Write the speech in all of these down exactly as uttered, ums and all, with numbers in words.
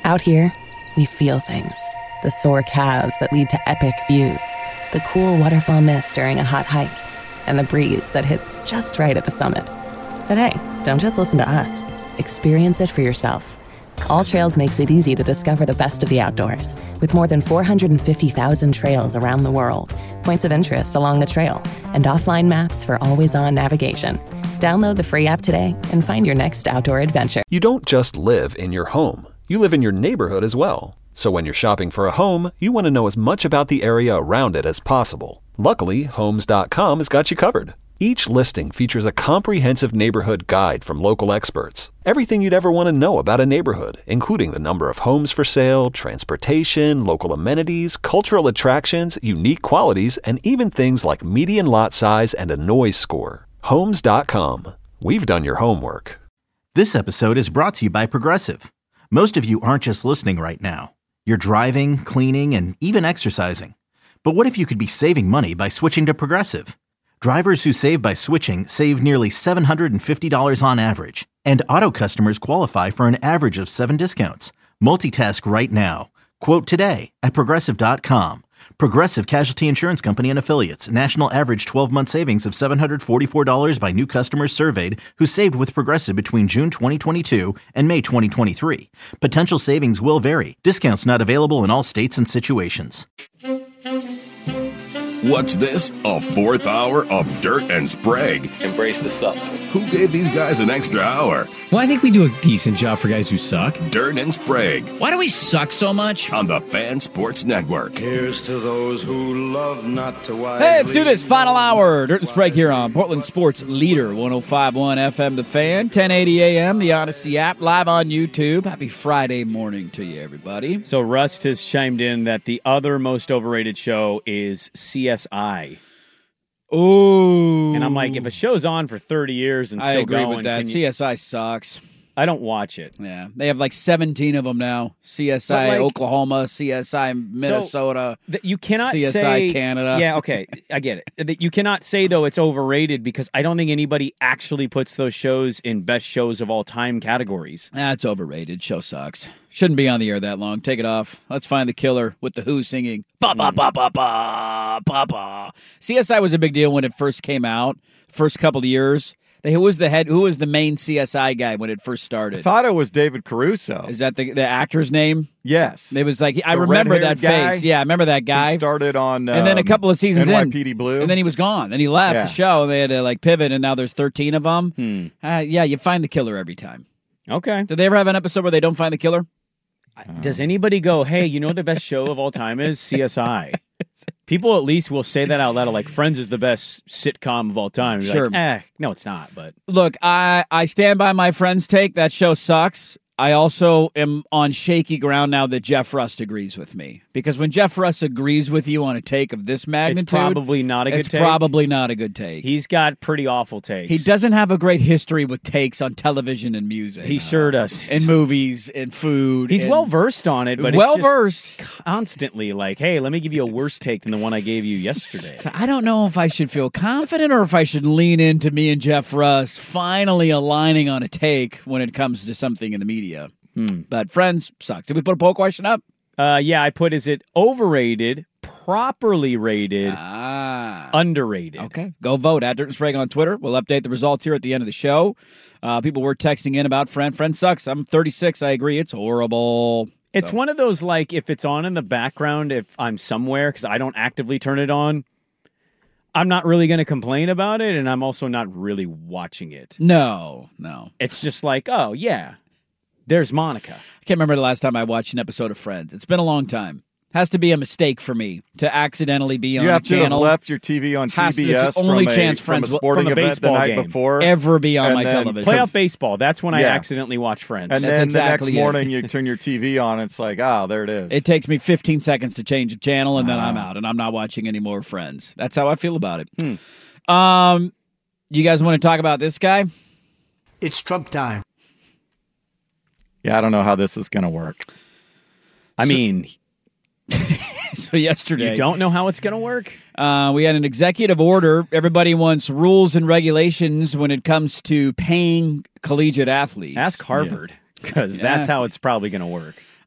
Out here, we feel things. The sore calves that lead to epic views, the cool waterfall mist during a hot hike, and the breeze that hits just right at the summit. But hey, don't just listen to us. Experience it for yourself. All Trails makes it easy to discover the best of the outdoors, with more than four hundred fifty thousand trails around the world, points of interest along the trail, and offline maps for always-on navigation. Download the free app today and find your next outdoor adventure. You don't just live in your home. You live in your neighborhood as well. So when you're shopping for a home, you want to know as much about the area around it as possible. Luckily, Homes dot com has got you covered. Each listing features a comprehensive neighborhood guide from local experts. Everything you'd ever want to know about a neighborhood, including the number of homes for sale, transportation, local amenities, cultural attractions, unique qualities, and even things like median lot size and a noise score. Homes dot com. We've done your homework. This episode is brought to you by Progressive. Most of you aren't just listening right now. You're driving, cleaning, and even exercising. But what if you could be saving money by switching to Progressive? Drivers who save by switching save nearly seven hundred fifty dollars on average. And auto customers qualify for an average of seven discounts. Multitask right now. Quote today at Progressive dot com. Progressive Casualty Insurance Company and Affiliates. National average twelve-month savings of seven hundred forty-four dollars by new customers surveyed who saved with Progressive between June twenty twenty-two and May twenty twenty-three. Potential savings will vary. Discounts not available in all states and situations. What's this? A fourth hour of Dirt and Sprague? Embrace the suck. Who gave these guys an extra hour? Well, I think we do a decent job for guys who suck. Dirt and Sprague. Why do we suck so much? On the Fan Sports Network. Here's to those who love not to wisely. Hey, let's do this. Final hour. Dirt and Sprague here on Portland Sports Leader, one oh five point one F M The Fan, ten eighty A M, the Odyssey app, live on YouTube. Happy Friday morning to you, everybody. So Rust has chimed in that the other most overrated show is C S I. Ooh. And I'm like, if a show's on for thirty years and still I agree going, with that. you... C S I sucks. I don't watch it. Yeah. They have like seventeen of them now. C S I like, Oklahoma, C S I Minnesota, so you cannot C S I say, Canada. Yeah, okay. I get it. You cannot say, though, it's overrated because I don't think anybody actually puts those shows in best shows of all time categories. That's overrated. Show sucks. Shouldn't be on the air that long. Take it off. Let's find the killer with the Who singing. Ba ba ba ba ba ba ba. C S I was a big deal when it first came out. First couple of years. They, who was the head? Who was the main C S I guy when it first started? I thought it was David Caruso. Is that the the actor's name? Yes. It was like I the remember that guy, face. Yeah, I remember that guy. He started on, um, and then a couple of seasons N Y P D in, Blue, and then he was gone. Then he left yeah. the show. And they had to like pivot, and now there's thirteen of them. Hmm. Uh, yeah, you find the killer every time. Okay. Did they ever have an episode where they don't find the killer? Does anybody go, hey, you know what the best show of all time is? C S I. People at least will say that out loud, like Friends is the best sitcom of all time. You're sure. Like, eh, no, it's not. But look, I, I stand by my Friends take. That show sucks. I also am on shaky ground now that Jeff Rust agrees with me. Because when Jeff Rust agrees with you on a take of this magnitude, it's probably not a good it's take. It's probably not a good take. He's got pretty awful takes. He doesn't have a great history with takes on television and music. He sure does. In movies and food. He's and well versed on it, but well it's just versed. Constantly like, hey, let me give you a worse take than the one I gave you yesterday. So I don't know if I should feel confident or if I should lean into me and Jeff Rust finally aligning on a take when it comes to something in the media. Hmm. But Friends sucks. Did we put a poll question up? Uh, yeah, I put, is it overrated, properly rated, ah. underrated? Okay. Go vote at Dirt and Sprague on Twitter. We'll update the results here at the end of the show. Uh, people were texting in about Friend. Friend sucks. I'm thirty-six. I agree. It's horrible. It's so. one of those, like, if it's on in the background, if I'm somewhere, because I don't actively turn it on, I'm not really going to complain about it, and I'm also not really watching it. No, no. It's just like, oh, yeah. There's Monica. I can't remember the last time I watched an episode of Friends. It's been a long time. Has to be a mistake for me to accidentally be on you a have channel. You have to have left your T V on Has T B S to, the only from, chance a, Friends from a sporting from a event the night game. before. Ever be on and my then, television. Playoff baseball. That's when I yeah. accidentally watch Friends. And That's then exactly the next it. morning you turn your T V on, it's like, oh, there it is. It takes me fifteen seconds to change a channel, and then uh, I'm out, and I'm not watching any more Friends. That's how I feel about it. Hmm. Um, you guys want to talk about this guy? It's Trump time. Yeah, I don't know how this is going to work. I so, mean, so yesterday... You don't know how it's going to work? Uh, we had an executive order. Everybody wants rules and regulations when it comes to paying collegiate athletes. Ask Harvard, because yeah. that's how it's probably going to work.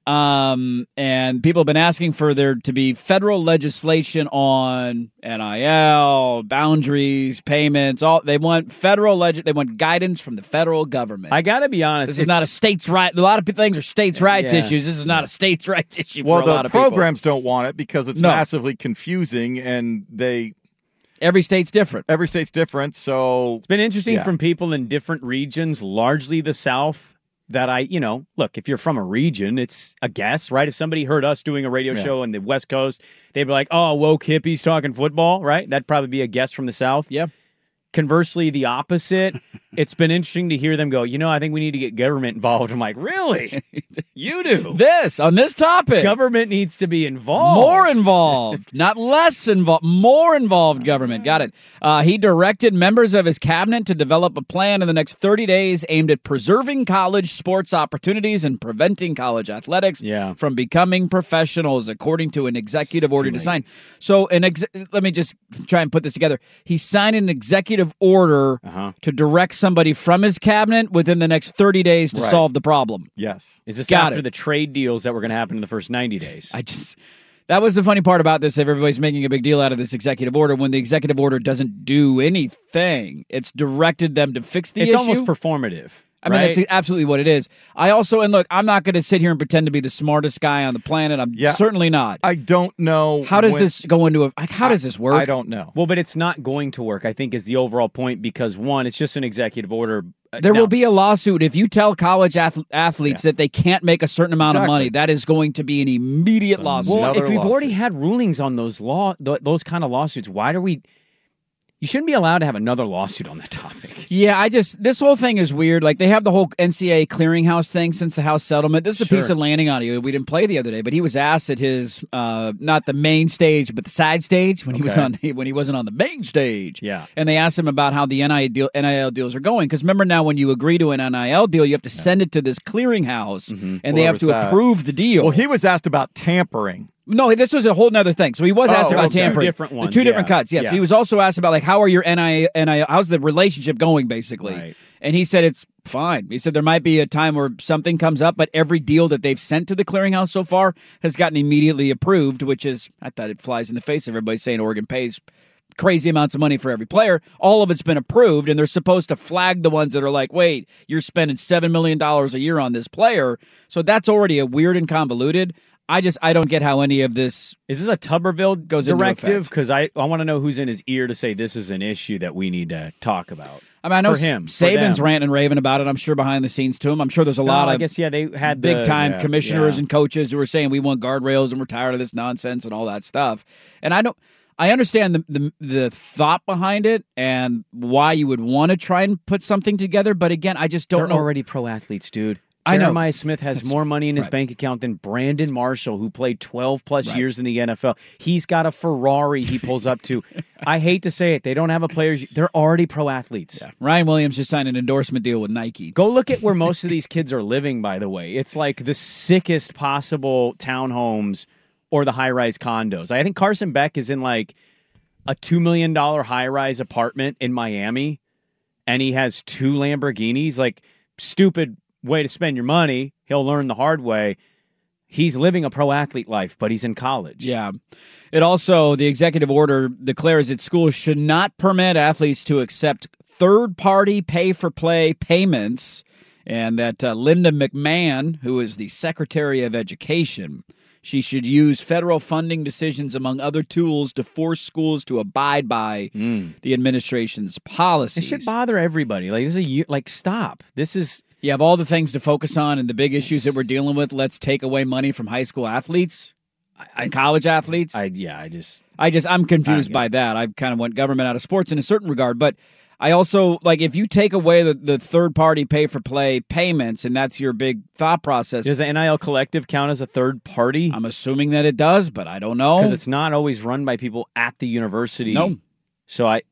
Um, and people have been asking for there to be federal legislation on N I L, boundaries, payments. All they want federal leg. They want guidance from the federal government. I got to be honest. This is not a states' right. A lot of things are states' rights Yeah. issues. This is not a states' rights issue Well, for a lot the of people. programs don't want it because it's No. massively confusing, and they Every state's different. every state's different. So It's been interesting Yeah. from people in different regions, largely the South, that I, you know, look, if you're from a region, it's a guess, right? If somebody heard us doing a radio Yeah. show in the West Coast, they'd be like, oh, woke hippies talking football, right? That'd probably be a guess from the South. Yeah. Conversely, the opposite. It's been interesting to hear them go, you know, I think we need to get government involved. I'm like, really? You do? This on this topic. Government needs to be involved. More involved, not less involved, more involved government. Got it. Uh, he directed members of his cabinet to develop a plan in the next thirty days aimed at preserving college sports opportunities and preventing college athletics Yeah. from becoming professionals, according to an executive It's order too to late. sign. So, an ex- let me just try and put this together. He signed an executive order Uh-huh. to direct somebody from his cabinet within the next thirty days to Right. solve the problem. yes, Is this Got after it. the trade deals that were going to happen in the first ninety days? I just that was the funny part about this. If everybody's making a big deal out of this executive order, when the executive order doesn't do anything, it's directed them to fix the it's issue. almost performative. I mean, right? that's absolutely what it is. I also, and look, I'm not going to sit here and pretend to be the smartest guy on the planet. I'm Yeah. certainly not. I don't know. How does when- this go into a? Like, how does this work? I don't know. Well, but it's not going to work, I think, is the overall point, because, one, it's just an executive order. Uh, There now- will be a lawsuit if you tell college ath- athletes that they can't make a certain amount of Exactly. money. That is going to be an immediate lawsuit. Well, Another if we've lawsuit. already had rulings on those law, th- those kind of lawsuits, why do we? You shouldn't be allowed to have another lawsuit on that topic. Yeah, I just this whole thing is weird. Like they have the whole N C double A clearinghouse thing since the House settlement. This is a Sure. piece of Lanning audio we didn't play the other day, but he was asked at his uh, not the main stage, but the side stage when he was Okay. on when he wasn't on the main stage. Yeah. and they asked him about how the N I L deal, N I L deals are going. Because remember now, when you agree to an N I L deal, you have to send it to this clearinghouse, and they What have was to that? approve the deal. Well, he was asked about tampering. No, this was a whole nother thing. So he was Oh, asked about okay. Two tampering. different The ones, two different yeah. cuts. Yes. Yeah. He was also asked about like how are your N I L, how's the relationship going basically, Right. and he said it's fine. He said there might be a time where something comes up, but every deal that they've sent to the clearinghouse so far has gotten immediately approved, which is I thought it flies in the face of everybody saying Oregon pays crazy amounts of money for every player. All of it's been approved, and they're supposed to flag the ones that are like, wait, you're spending seven million dollars a year on this player. So that's already a weird and convoluted. I just I don't get how any of this Is this a Tuberville Goes into directive? effect. Because I, I want to know who's in his ear to say this is an issue that we need to talk about. I mean, I know For him, for Saban's them. ranting and raving about it. I'm sure behind the sscenes to him. I'm sure there's a lot No, I of guess, yeah, they had big the- time yeah, commissioners yeah. and coaches who are saying we want guardrails and we're tired of this nonsense and all that stuff. And I don't. I understand the, the the thought behind it and why you would want to try and put something together. But again, I just don't They're know. already pro athletes, dude. I know. Jeremiah Smith has more money in his right. bank account than Brandon Marshall, who played twelve plus Right. years in the N F L. He's got a Ferrari he pulls up to. I hate to say it, they don't have a players. They're already pro athletes. Ryan Williams just signed an endorsement deal with Nike. Go look at where most of these kids are living, by the way. It's like the sickest possible townhomes or the high rise condos. I think Carson Beck is in like a two million dollars high rise apartment in Miami, and he has two Lamborghinis. Like, stupid way to spend your money. He'll learn the hard way. He's living a pro athlete life, but he's in college. Yeah. It also, the executive order declares that schools should not permit athletes to accept third-party pay-for-play payments, and that uh, Linda McMahon, who is the Secretary of Education, she should use federal funding decisions, among other tools, to force schools to abide by the administration's policies. This should bother everybody. Like, this is a year, like, stop. This is... You have all the things to focus on and the big issues that we're dealing with. Let's take away money from high school athletes and college athletes. I Yeah, I just... I just, I'm confused Uh, yeah. by that. I kind of want government out of sports in a certain regard. But I also, like, if you take away the, the third-party pay-for-play payments, and that's your big thought process. Does the N I L Collective count as a third party? I'm assuming that it does, but I don't know. Because it's not always run by people at the university. No. So I...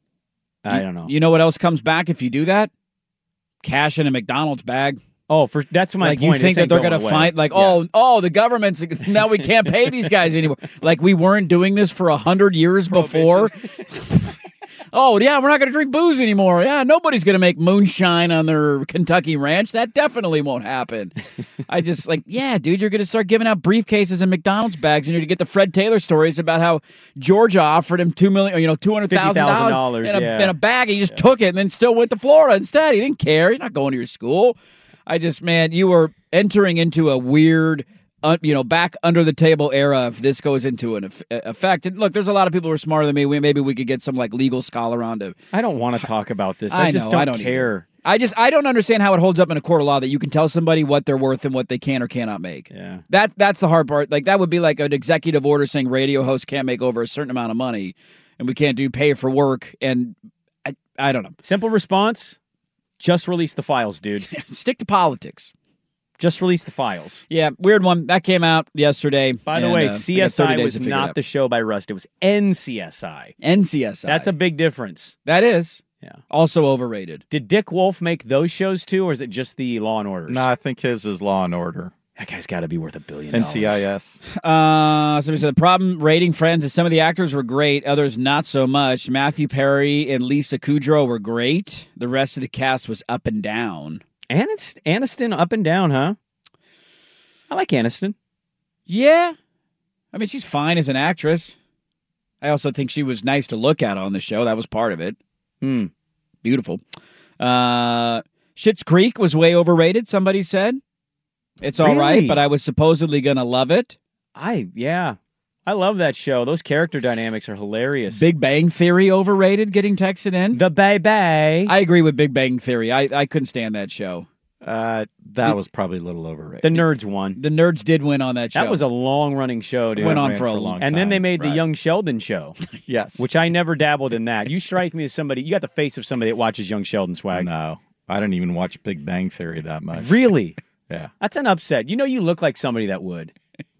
I You- don't know. You know what else comes back if you do that? Cash in a McDonald's bag. Oh, for that's my like point. you think This that ain't they're going going to away. find like Yeah. oh oh the government's now we can't pay these guys anymore. Like we weren't doing this for a hundred years before. Oh, yeah, we're not going to drink booze anymore. Yeah, nobody's going to make moonshine on their Kentucky ranch. That definitely won't happen. I just like, yeah, dude, you're going to start giving out briefcases and McDonald's bags, and you're going to get the Fred Taylor stories about how Georgia offered him two million, you know, two hundred thousand dollars in, yeah. in a bag. He just yeah. took it and then still went to Florida instead. He didn't care. He's not going to your school. I just, man, you were entering into a weird, Uh, you know, back under the table era if this goes into an eff- effect. And look, there's a lot of people who are smarter than me. We, maybe we could get some like legal scholar on to. I don't want to talk about this. I, I just know, don't, I don't care. Either. I just I don't understand how it holds up in a court of law that you can tell somebody what they're worth and what they can or cannot make. Yeah, that that's the hard part. Like that would be like an executive order saying radio hosts can't make over a certain amount of money, and we can't do pay for work. And I I don't know. Simple response: just release the files, dude. Stick to politics. Just release the files. Yeah, weird one. That came out yesterday. By the and, way, uh, C S I was not the the show by Rust. It was N C S I. N C S I. That's a big difference. That is. Yeah. Also overrated. Did Dick Wolf make those shows too, or is it just the Law and Orders? No, I think his is Law and Order. That guy's got to be worth a billion N dollars. C I S. Uh, somebody said the problem rating Friends is some of the actors were great, others not so much. Matthew Perry and Lisa Kudrow were great. The rest of the cast was up and down. Aniston, Aniston up and down, huh? I like Aniston. Yeah. I mean, she's fine as an actress. I also think she was nice to look at on the show. That was part of it. Hmm. Beautiful. Uh, Schitt's Creek was way overrated, somebody said. It's all Really? right, but I was supposedly going to love it. I, yeah. I love that show. Those character dynamics are hilarious. Big Bang Theory overrated, getting texted in. The Bay Bay. I agree with Big Bang Theory. I, I couldn't stand that show. Uh, that was probably a little overrated. The Nerds won. The Nerds did win on that show. That was a long-running show, dude. Went on Ran for a for a long long And then they time. made the Right. Young Sheldon show. Yes. Which I never dabbled in that. You strike me as somebody, you got the face of somebody that watches Young Sheldon, Swag. No, I didn't even watch Big Bang Theory that much. Really? Yeah. That's an upset. You know you look like somebody that would.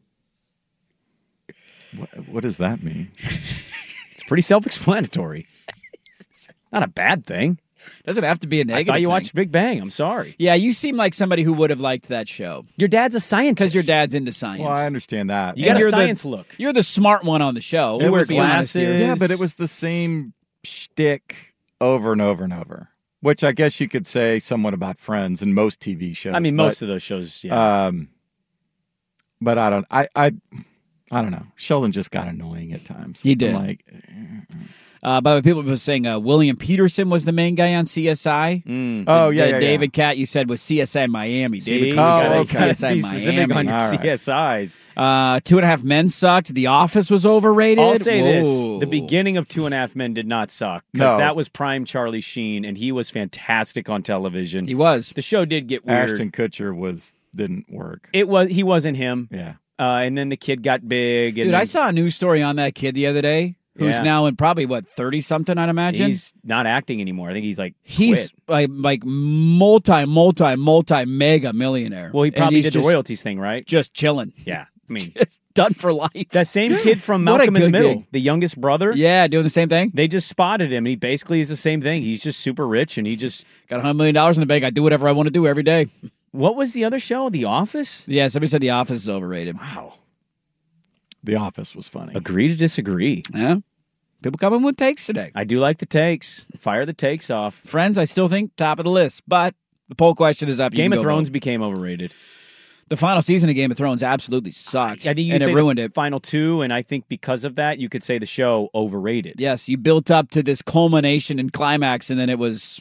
What, what does that mean? It's pretty self-explanatory. Not a bad thing. Doesn't have to be a I negative thought you thing. watched Big Bang. I'm sorry. Yeah, you seem like somebody who would have liked that show. Your dad's a scientist. Because your dad's into science. Well, I understand that. You got And a you're the- science look. You're the smart one on the show. It We're was being honest here. glasses. Yeah, but it was the same shtick over and over and over, which I guess you could say somewhat about Friends and most T V shows. I mean, but, most of those shows, yeah. Um, but I don't. I I I don't know. Sheldon just got annoying at times. He did. I'm like, Uh, by the way, people were saying uh, William Peterson was the main guy on C S I. Mm. oh The- yeah, the yeah, David Cat, you said, was C S I Miami. See, David you Peterson Oh, was okay. C S I be specific Miami. on your All right. C S Is. Uh, Two and a Half Men sucked. The Office was overrated. I'll say Whoa. this. The beginning of Two and a Half Men did not suck. Because No. that was prime Charlie Sheen, and he was fantastic on television. He was. The show did get weird. Ashton Kutcher was didn't work. It was He wasn't him. Yeah. Uh, and then the kid got big. And Dude, then I saw a news story on that kid the other day who's Yeah. now in probably, what, thirty-something, I'd imagine? He's not acting anymore. I think he's like He's quit. like like multi, multi, multi mega millionaire. Well, he And probably he's did just, the royalties thing, right? Just chilling. Yeah. I mean, Just done for life. that same kid from What a Malcolm in the good Middle, gig. the youngest brother. Yeah, doing the same thing. They just spotted him, and he basically is the same thing. He's just super rich, and he just. Got one hundred million dollars in the bank. I do whatever I want to do every day. What was the other show? The Office? Yeah, somebody said The Office is overrated. Wow. The Office was funny. Agree to disagree. Yeah. People coming with takes today. I do like the takes. Fire the takes off. Friends, I still think top of the list, but the poll question is up. You Game can of go Thrones vote. became overrated. The final season of Game of Thrones absolutely sucked. I think you and could it say ruined the it. final two, and I think because of that, you could say the show overrated. Yes, you built up to this culmination and climax, and then it was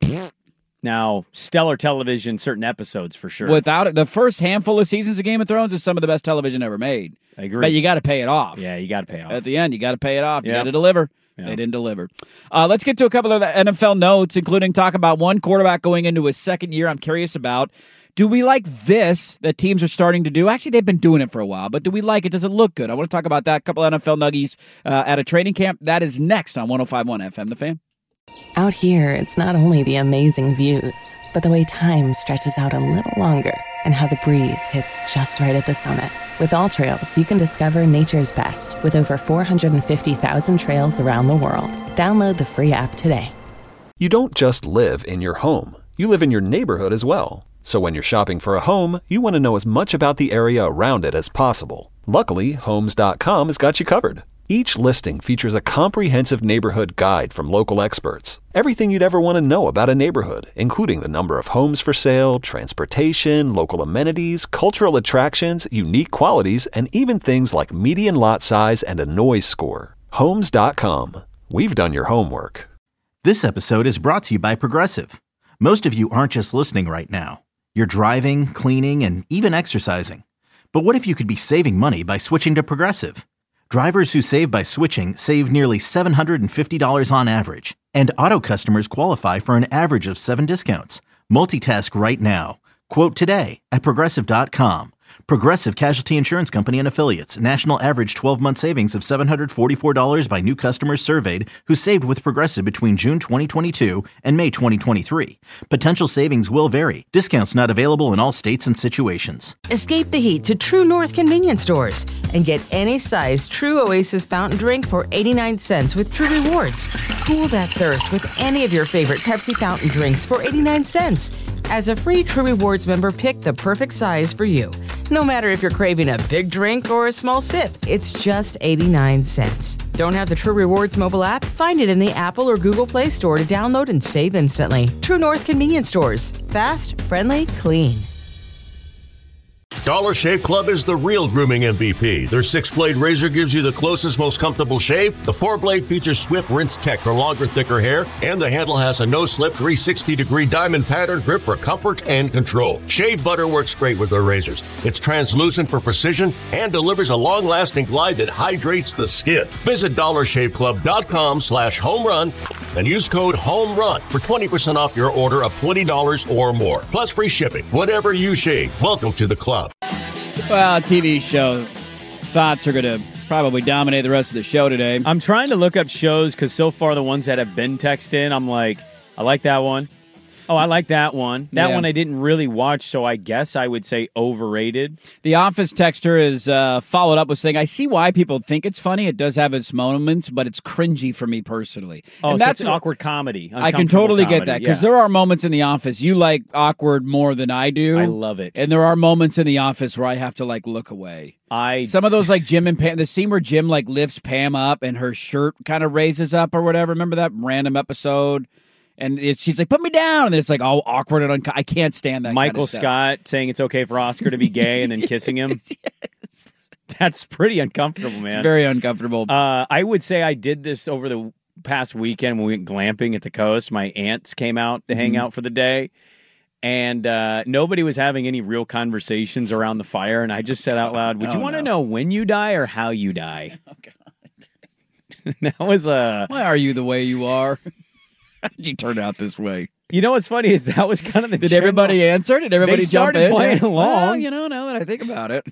Now, stellar television, certain episodes for sure. without it. The first handful of seasons of Game of Thrones is some of the best television ever made. I agree. But you got to pay it off. yeah, you got to pay off. At the end, you got to pay it off. You Yeah. got to deliver. Yeah. They didn't deliver. Uh, let's get to a couple of the N F L notes, including talk about one quarterback going into his second year. I'm curious about. Do we like this that teams are starting to do? Actually, they've been doing it for a while, but do we like it? Does it look good? I want to talk about that. A couple of N F L nuggies uh, at a training camp. That is next on one oh five point one F M, The Fan. Out here, it's not only the amazing views, but the way time stretches out a little longer and how the breeze hits just right at the summit. With All Trails, you can discover nature's best with over four hundred fifty thousand trails around the world. Download the free app today. You don't just live in your home. You live in your neighborhood as well. So when you're shopping for a home, you want to know as much about the area around it as possible. Luckily, Homes dot com has got you covered. Each listing features a comprehensive neighborhood guide from local experts. Everything you'd ever want to know about a neighborhood, including the number of homes for sale, transportation, local amenities, cultural attractions, unique qualities, and even things like median lot size and a noise score. Homes dot com. We've done your homework. This episode is brought to you by Progressive. Most of you aren't just listening right now. You're driving, cleaning, and even exercising. But what if you could be saving money by switching to Progressive? Drivers who save by switching save nearly seven hundred fifty dollars on average. And auto customers qualify for an average of seven discounts. Multitask right now. Quote today at Progressive dot com. Progressive Casualty Insurance Company and Affiliates. National average twelve-month savings of seven hundred forty-four dollars by new customers surveyed who saved with Progressive between June twenty twenty-two and May twenty twenty-three. Potential savings will vary. Discounts not available in all states and situations. Escape the heat to True North convenience stores and get any size True Oasis fountain drink for eighty-nine cents with True Rewards. Cool that thirst with any of your favorite Pepsi fountain drinks for eighty-nine cents. As a free True Rewards member, pick the perfect size for you. No matter if you're craving a big drink or a small sip, it's just eighty-nine cents. Don't have the True Rewards mobile app? Find it in the Apple or Google Play Store to download and save instantly. True North convenience stores. Fast, friendly, clean. Dollar Shave Club is the real grooming M V P. Their six-blade razor gives you the closest, most comfortable shave. The four-blade features swift rinse tech for longer, thicker hair. And the handle has a no-slip three hundred sixty degree diamond pattern grip for comfort and control. Shave butter works great with their razors. It's translucent for precision and delivers a long-lasting glide that hydrates the skin. Visit dollar shave club dot com slash home run and use code HOMERUN for twenty percent off your order of twenty dollars or more. Plus free shipping. Whatever you shave, welcome to the club. Well, T V show thoughts are going to probably dominate the rest of the show today. I'm trying to look up shows because so far the ones that have been texted in, I'm like, I like that one. Oh, I like that one. That Yeah. one I didn't really watch, so I guess I would say overrated. The Office texter is uh, followed up with saying, I see why people think it's funny. It does have its moments, but it's cringy for me personally. Oh, and so that's it's awkward comedy. I can uncomfortable totally comedy, get that because yeah. there are moments in The Office you like awkward more than I do. I love it. And there are moments in The Office where I have to like look away. I Some of those like Jim and Pam, the scene where Jim like lifts Pam up and her shirt kind of raises up or whatever. Remember that random episode? And it, she's like, put me down. And then it's like all awkward and unco- I can't stand that Michael kind of stuff. Scott saying it's okay for Oscar to be gay and then kissing him. Yes. That's pretty uncomfortable, man. It's very uncomfortable. Uh, I would say I did this over the past weekend when we went glamping at the coast. My aunts came out to hang Mhm. out for the day. And uh, nobody was having any real conversations around the fire. And I just said out loud, would Oh, you want to no. know when you die or how you die? Oh, God. That was a... Why are you the way you are? How did you turn out this way? You know what's funny is that was kind of the Did general- everybody answer? Did everybody They jump started in? playing Yeah. along. Well, you know, now that I think about it.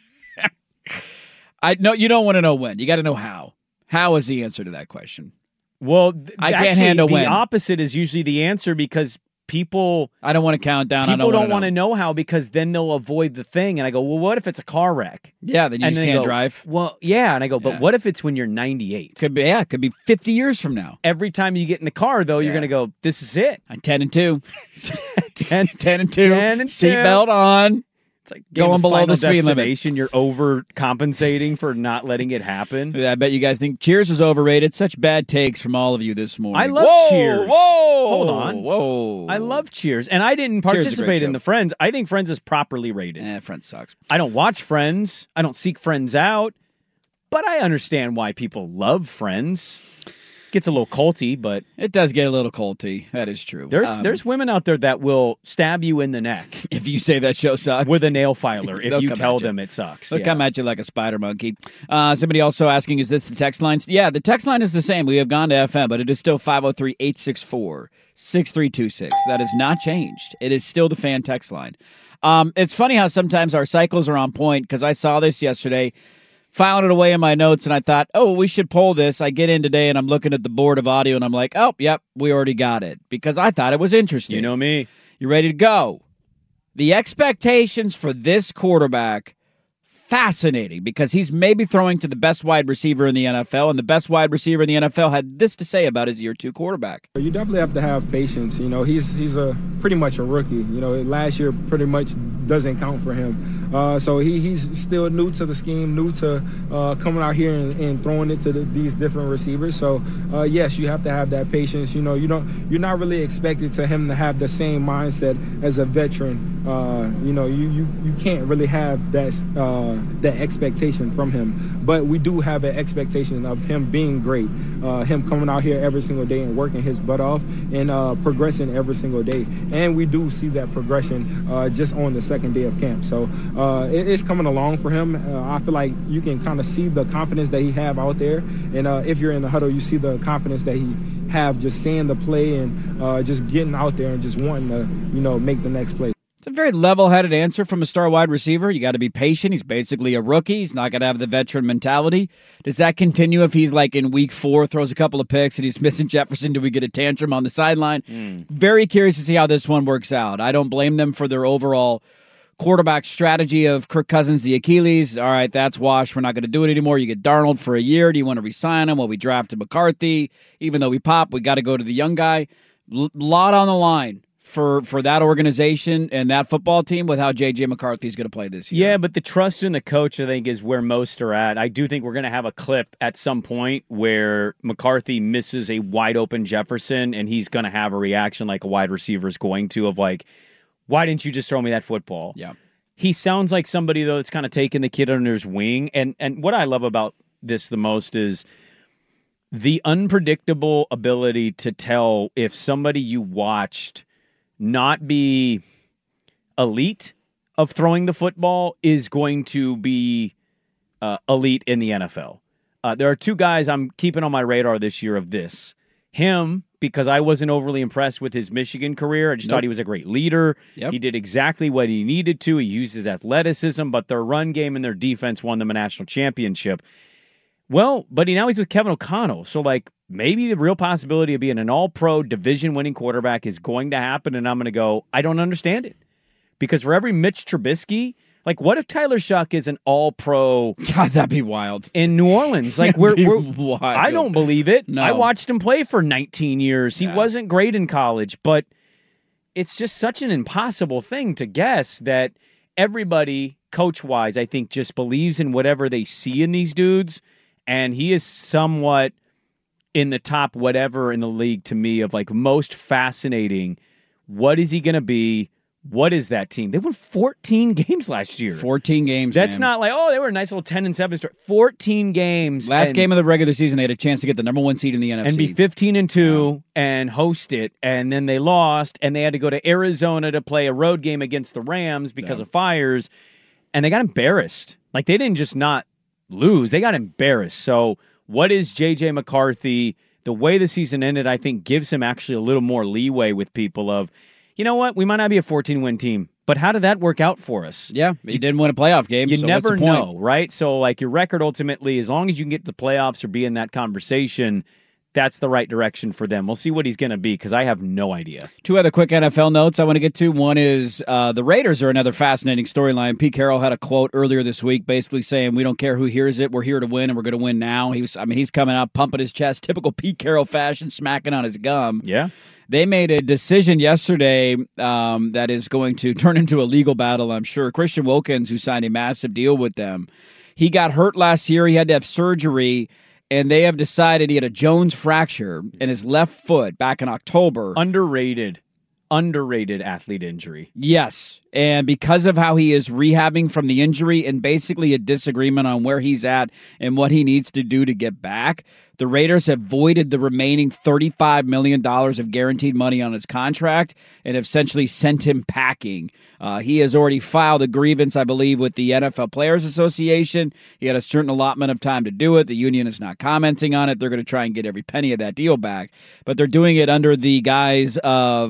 I no, you don't want to know when. You got to know how. How is the answer to that question? Well, th- I can't actually, handle the when. opposite is usually the answer because people I don't want to count down. I people don't, don't want to know how because then they'll avoid the thing. And I go, well, what if it's a car wreck? Yeah, then you and just then they can't go, drive. Well, yeah, and I go, but Yeah. what if it's when you're ninety-eight? Could be. Yeah, could be fifty years from now. Every time you get in the car, though, you're Yeah. going to go, this is it. I'm ten and two. ten, ten and two. ten and two. Seatbelt on. It's like Going game of below Final the speed limit. Destination. You're overcompensating for not letting it happen. I bet you guys think Cheers is overrated. Such bad takes from all of you this morning. I love Whoa, Cheers. Whoa, Hold on. Whoa. I love Cheers, and I didn't Cheers is a great participate in show. the Friends. I think Friends is properly rated. Eh, Friends sucks. I don't watch Friends. I don't seek Friends out, but I understand why people love Friends. Gets a little culty, but It does get a little culty. That is true. there's Um, there's women out there that will stab you in the neck if you say that show sucks with a nail filer if They'll you come tell at you. them it sucks. They'll Yeah. come at you like a spider monkey. Uh, somebody also asking, is this the text line? Yeah, the text line is the same. We have gone to F M, but it is still five oh three, eight six four, six three two six. That has not changed. It is still the fan text line. Um, it's funny how sometimes our cycles are on point because I saw this yesterday, filing it away in my notes, and I thought, oh, we should poll this. I get in today, and I'm looking at the board of audio, and I'm like, oh, yep, we already got it because I thought it was interesting. You know me. You ready to go? The expectations for this quarterback fascinating because he's maybe throwing to the best wide receiver in the N F L, and the best wide receiver in the N F L had this to say about his year two quarterback. You definitely have to have patience. You know, he's he's a pretty much a rookie. You know, last year pretty much doesn't count for him. Uh, so he, he's still new to the scheme, new to uh, coming out here and, and throwing it to the, these different receivers. So uh, yes, you have to have that patience. You know, you don't you're not really expected to him to have the same mindset as a veteran. Uh, you know, you, you you can't really have that uh, that expectation from him. But we do have an expectation of him being great, uh, him coming out here every single day and working his butt off and uh, progressing every single day. And we do see that progression uh, just on the second day of camp. So uh, it, it's coming along for him. Uh, I feel like you can kind of see the confidence that he have out there. And uh, if you're in the huddle, you see the confidence that he have just seeing the play and uh, just getting out there and just wanting to, you know, make the next play. It's a very level-headed answer from a star wide receiver. You got to be patient. He's basically a rookie. He's not going to have the veteran mentality. Does that continue if he's like in week four, throws a couple of picks, and he's missing Jefferson? Do we get a tantrum on the sideline? Mm. Very curious to see how this one works out. I don't blame them for their overall quarterback strategy of Kirk Cousins, the Achilles. All right, that's washed. We're not going to do it anymore. You get Darnold for a year. Do you want to re-sign him? Well, we drafted McCarthy. Even though we pop, we got to go to the young guy. L- lot on the line for for that organization and that football team with how J J. McCarthy is going to play this year. Yeah, but the trust in the coach, I think, is where most are at. I do think we're going to have a clip at some point where McCarthy misses a wide-open Jefferson, and he's going to have a reaction like a wide receiver is going to of like, why didn't you just throw me that football? Yeah. He sounds like somebody, though, that's kind of taking the kid under his wing. And, and what I love about this the most is the unpredictable ability to tell if somebody you watched not be elite of throwing the football is going to be uh, elite in the N F L. Uh, there are two guys I'm keeping on my radar this year of this. Him, because I wasn't overly impressed with his Michigan career. I just nope. thought he was a great leader. Yep. He did exactly what he needed to. He used his athleticism, but their run game and their defense won them a national championship. Well, but he, now he's with Kevin O'Connell. So, like, maybe the real possibility of being an all-pro division-winning quarterback is going to happen, and I'm going to go, I don't understand it. Because for every Mitch Trubisky, like, what if Tyler Shuck is an all-pro? God, that'd be wild. In New Orleans. Like, we're, we're wild. I don't believe it. No. I watched him play for nineteen years. He yeah. wasn't great in college, but it's just such an impossible thing to guess that everybody, coach-wise, I think, just believes in whatever they see in these dudes. And he is somewhat in the top whatever in the league to me of like most fascinating. What is he going to be? What is that team? They won fourteen games last year. fourteen games. That's man. not like, oh, they were a nice little ten and seven start. fourteen games. Last and, game of the regular season, they had a chance to get the number one seed in the N F C. And be fifteen and two yeah. and host it. And then they lost, and they had to go to Arizona to play a road game against the Rams because yeah. of fires. And they got embarrassed. Like, they didn't just not lose. They got embarrassed. So what is J J. McCarthy? The way the season ended, I think, gives him actually a little more leeway with people of, you know what, we might not be a fourteen-win team, but how did that work out for us? Yeah, you didn't win a playoff game. You so never what's the point? know, right? So, like, your record ultimately, as long as you can get to the playoffs or be in that conversation, that's the right direction for them. We'll see what he's going to be because I have no idea. Two other quick N F L notes I want to get to. One is uh, the Raiders are another fascinating storyline. Pete Carroll had a quote earlier this week basically saying, we don't care who hears it. We're here to win, and we're going to win now. He was, I mean, he's coming out, pumping his chest, typical Pete Carroll fashion, smacking on his gum. Yeah. They made a decision yesterday um, that is going to turn into a legal battle, I'm sure. Christian Wilkins, who signed a massive deal with them, he got hurt last year. He had to have surgery. And they have decided he had a Jones fracture in his left foot back in October. Underrated. Underrated athlete injury. Yes. And because of how he is rehabbing from the injury and basically a disagreement on where he's at and what he needs to do to get back, the Raiders have voided the remaining thirty-five million dollars of guaranteed money on his contract and have essentially sent him packing. Uh, he has already filed a grievance, I believe, with the N F L Players Association. He had a certain allotment of time to do it. The union is not commenting on it. They're going to try and get every penny of that deal back. But they're doing it under the guise of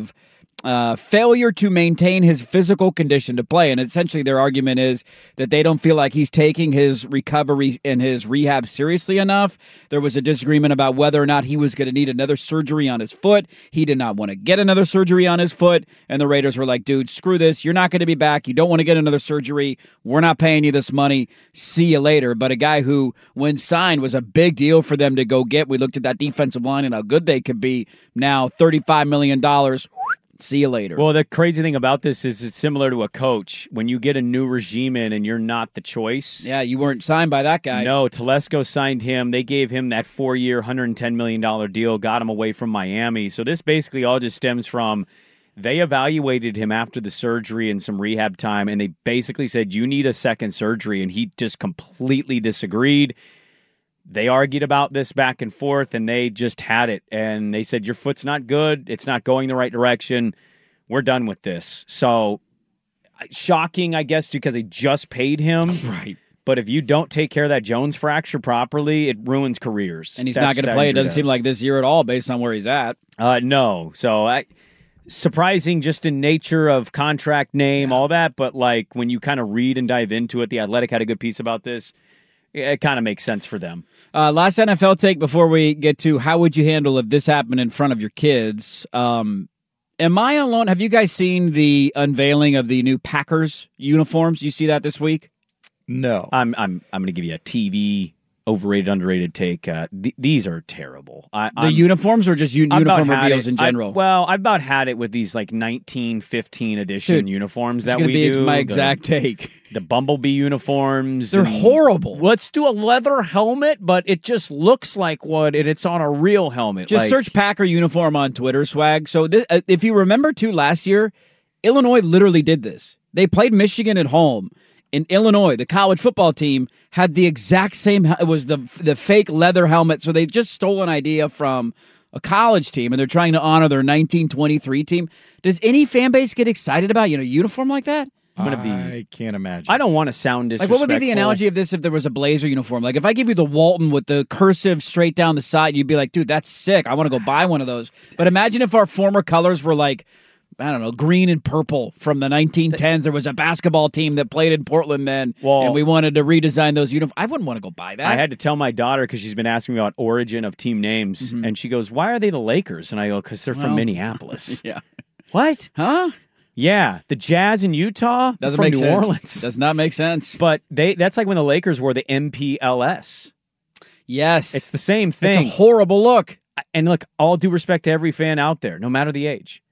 uh, failure to maintain his physical condition to play. And essentially their argument is that they don't feel like he's taking his recovery and his rehab seriously enough. There was a disagreement about whether or not he was going to need another surgery on his foot. He did not want to get another surgery on his foot. And the Raiders were like, dude, screw this. You're not going to be back. You don't want to get another surgery. We're not paying you this money. See you later. But a guy who, when signed, was a big deal for them to go get. We looked at that defensive line and how good they could be. Now thirty-five million dollars. See you later. Well, the crazy thing about this is it's similar to a coach. When you get a new regime in and you're not the choice. Yeah, you weren't signed by that guy. No, Telesco signed him. They gave him that four-year, one hundred ten million dollars deal, got him away from Miami. So this basically all just stems from they evaluated him after the surgery and some rehab time, and they basically said, you need a second surgery, and he just completely disagreed. They argued about this back and forth, and they just had it. And they said, your foot's not good. It's not going the right direction. We're done with this. So, shocking, I guess, because they just paid him. Right. But if you don't take care of that Jones fracture properly, it ruins careers. And he's That's not going to play. It doesn't seem like this year at all based on where he's at. Uh, no. So, I, surprising just in nature of contract name, yeah. all that. But, like, when you kind of read and dive into it, The Athletic had a good piece about this. It kind of makes sense for them. Uh, last N F L take before we get to how would you handle if this happened in front of your kids. Um, am I alone? Have you guys seen the unveiling of the new Packers uniforms? You see that this week? No. I'm I'm I'm going to give you a T V overrated, underrated take. Uh, th- these are terrible. I, the I'm, uniforms or just un- uniform reveals in general? I, well, I've about had it with these like nineteen fifteen edition Dude, uniforms that we be do. My the, exact take. The Bumblebee uniforms. They're horrible. Let's do a leather helmet, but it just looks like one, and it's on a real helmet. Just like, search Packer uniform on Twitter, swag. So this, uh, if you remember, too, last year, Illinois literally did this. They played Michigan at home. In Illinois, the college football team had the exact same, it was the the fake leather helmet, so they just stole an idea from a college team, and they're trying to honor their nineteen twenty-three team. Does any fan base get excited about, you know, a uniform like that? I'm gonna be. I can't imagine. I don't want to sound disrespectful. Like, what would be the analogy of this if there was a Blazer uniform? Like, if I give you the Walton with the cursive straight down the side, you'd be like, dude, that's sick. I want to go buy one of those. But imagine if our former colors were like, I don't know, green and purple from the nineteen tens. There was a basketball team that played in Portland then, well, and we wanted to redesign those uniforms. I wouldn't want to go buy that. I had to tell my daughter because she's been asking me about origin of team names, mm-hmm. and she goes, why are they the Lakers? And I go, because they're well, from Minneapolis. Yeah. What? Huh? Yeah, the Jazz in Utah Doesn't from make New sense. Orleans. Does not make sense. But they that's like when the Lakers wore the M P L S. Yes. It's the same thing. It's a horrible look. And look, all due respect to every fan out there, no matter the age.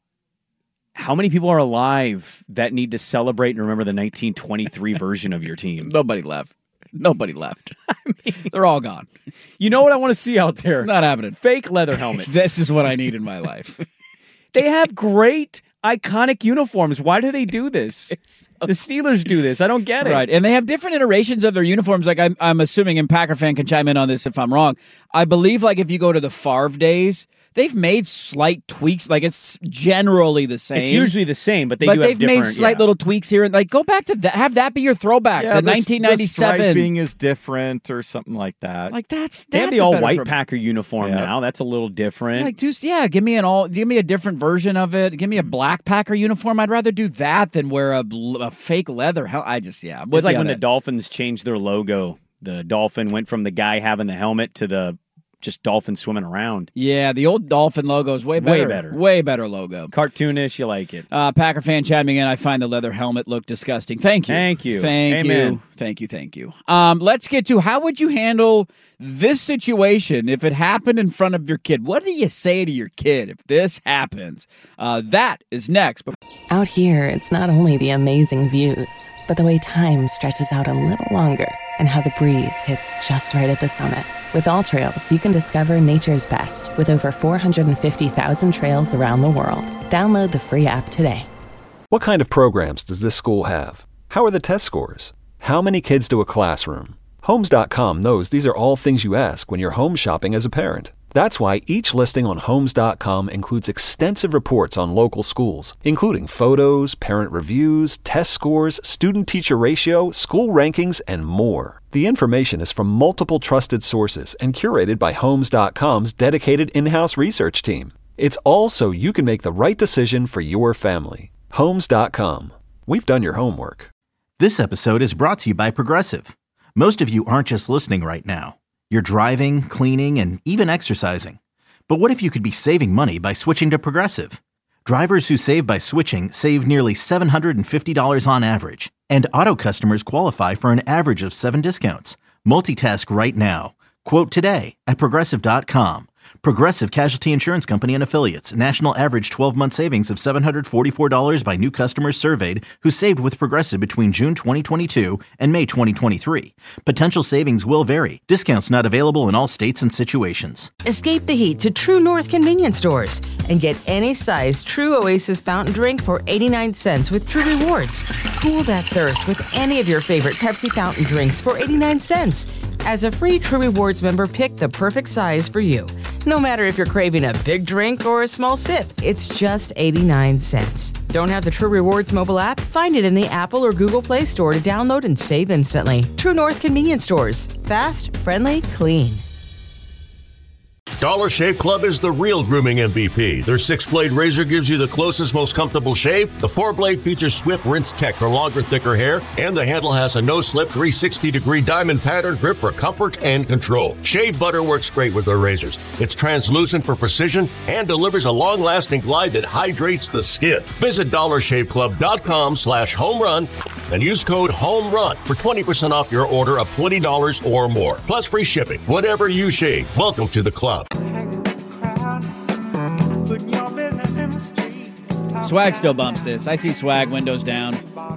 How many people are alive that need to celebrate and remember the nineteen twenty-three version of your team? Nobody left. Nobody left. I mean, they're all gone. You know what I want to see out there? It's not happening. Fake leather helmets. This is what I need in my life. They have great, iconic uniforms. Why do they do this? So the Steelers do this. I don't get it. Right, and they have different iterations of their uniforms. Like, I'm, I'm assuming, and Packer fan can chime in on this if I'm wrong. I believe, like, if you go to the Favre days, they've made slight tweaks. Like, it's generally the same. It's usually the same, but they but do they've have different. made slight yeah. little tweaks here. And like, go back to that. Have that be your throwback. Yeah, the, the nineteen ninety-seven. The striping is different or something like that. Like that's, that's they have the all white Packer uniform yeah. now. That's a little different. Like, just yeah, give me an all, give me a different version of it. Give me a black Packer uniform. I'd rather do that than wear a, a fake leather. Hell, I just yeah. It's like when the Dolphins changed their logo. The dolphin went from the guy having the helmet to the just dolphin swimming around. Yeah, the old dolphin logo is way better. Way better. Way better logo. Cartoonish, you like it. Uh, Packer fan chiming in, I find the leather helmet look disgusting. Thank you. Thank you. Thank Amen. you. Thank you, thank you. Um, let's get to how would you handle this situation if it happened in front of your kid? What do you say to your kid if this happens? Uh, that is next. Out here, it's not only the amazing views, but the way time stretches out a little longer and how the breeze hits just right at the summit. With All Trails, you can discover nature's best with over four hundred fifty thousand trails around the world. Download the free app today. What kind of programs does this school have? How are the test scores? How many kids do a classroom? Homes dot com knows these are all things you ask when you're home shopping as a parent. That's why each listing on Homes dot com includes extensive reports on local schools, including photos, parent reviews, test scores, student-teacher ratio, school rankings, and more. The information is from multiple trusted sources and curated by Homes dot com's dedicated in-house research team. It's all so you can make the right decision for your family. Homes dot com. We've done your homework. This episode is brought to you by Progressive. Most of you aren't just listening right now. You're driving, cleaning, and even exercising. But what if you could be saving money by switching to Progressive? Drivers who save by switching save nearly seven hundred fifty dollars on average. And auto customers qualify for an average of seven discounts. Multitask right now. Quote today at Progressive dot com. Progressive Casualty Insurance Company and Affiliates. National average twelve-month savings of seven hundred forty-four dollars by new customers surveyed who saved with Progressive between June twenty twenty-two and May twenty twenty-three. Potential savings will vary. Discounts not available in all states and situations. Escape the heat to True North convenience stores and get any size True Oasis fountain drink for eighty-nine cents with True Rewards. Cool that thirst with any of your favorite Pepsi fountain drinks for eighty-nine cents. As a free True Rewards member, pick the perfect size for you. No matter if you're craving a big drink or a small sip, it's just eighty-nine cents. Don't have the True Rewards mobile app? Find it in the Apple or Google Play Store to download and save instantly. True North convenience stores. Fast, friendly, clean. Dollar Shave Club is the real grooming M V P. Their six-blade razor gives you the closest, most comfortable shave. The four-blade features Swift Rinse Tech for longer, thicker hair, and the handle has a no-slip three hundred sixty degree diamond pattern grip for comfort and control. Shave butter works great with their razors. It's translucent for precision and delivers a long-lasting glide that hydrates the skin. Visit dollar shave club dot com slash home run and use code HOMERUN for twenty percent off your order of twenty dollars or more. Plus free shipping. Whatever you shave, welcome to the club. Swag still bumps this. I see Swag windows down.